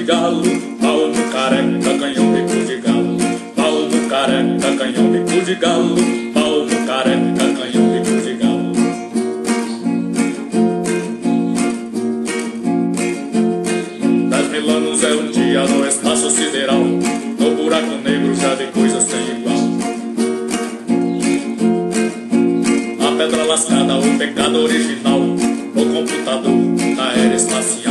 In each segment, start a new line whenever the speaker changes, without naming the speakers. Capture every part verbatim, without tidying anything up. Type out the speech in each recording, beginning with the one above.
galo, pau no careca, canhão, bico de galo. Pau no careca, canhão, bico de galo. Pau no careca, canhão, bico de galo. Dez mil anos é um dia no espaço sideral. No buraco negro já vi coisas sem igual. A pedra lascada, o pecado original. O computador na era espacial.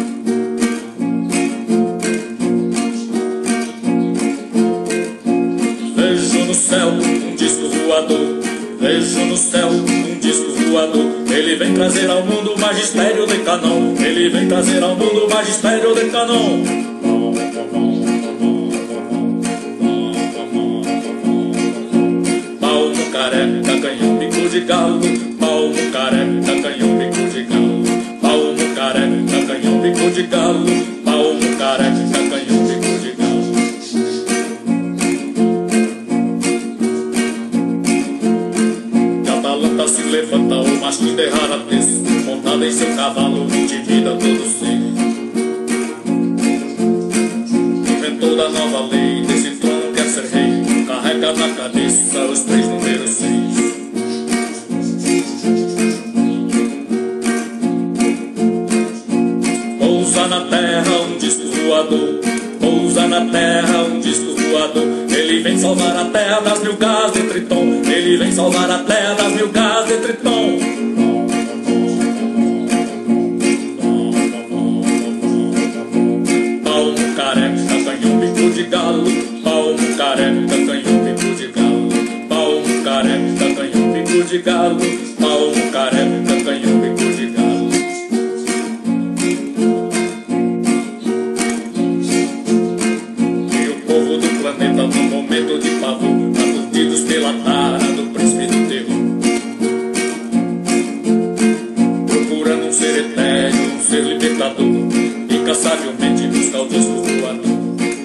Vejo no céu um disco voador. Vejo no céu um disco voador. Ele vem trazer ao mundo o magistério de Canon. Ele vem trazer ao mundo o magistério de Canon. Pau no careca, canhão, bico de galo. Pau no careca, canhão, bico de galo. Pau no careca, canhão, bico de galo. Pau no careca, canhão, bico de galo. De Atalanta se levanta o mastim de Raratês, montado em seu cavalo, intimida todo ser. Inventor da nova lei, desse trono quer ser rei, carrega na cabeça os três números seis. Pousa na terra um disco voador. Pousa na terra um disco voador. Ele vem salvar a terra das mil gás de Triton. Ele vem salvar a terra das mil gás de Triton. Pau no careca, canhão, bico de galo. Pau no careca, canhão, bico de galo. Pau no careca, canhão, bico de galo. Pau no careca, canhão, bico de galo. No momento de pavor, aturdidos pela tara do príncipe do terror, procurando um ser etéreo, um ser libertador, incansavelmente busca o disco voador.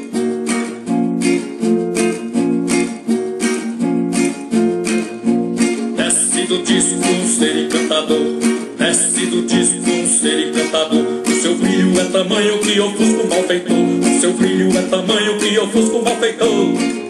Desce do disco um ser encantador, desce do disco um ser encantador. O seu brilho é tamanho que ofusca o malfeitor. O seu brilho é tamanho que ofusca o malfeitor.